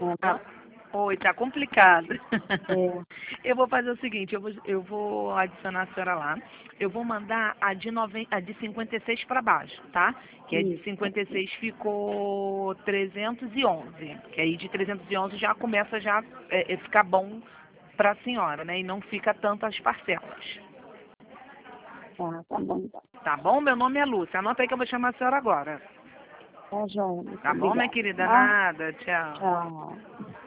Ah, oi, tá complicado. É, Eu vou fazer o seguinte, eu vou adicionar a senhora lá. Eu vou mandar a de 56 para baixo, tá? Que a de isso, 56 ficou 311. Que aí de 311 já começa já ficar bom para a senhora, né? E não fica tantas parcelas. tá bom então. Tá bom? Meu nome é Lúcia. Anota aí que eu vou chamar a senhora agora. Tá joia, muito Tá bom, minha obrigada, querida? tá? Nada. Tchau. Tchau.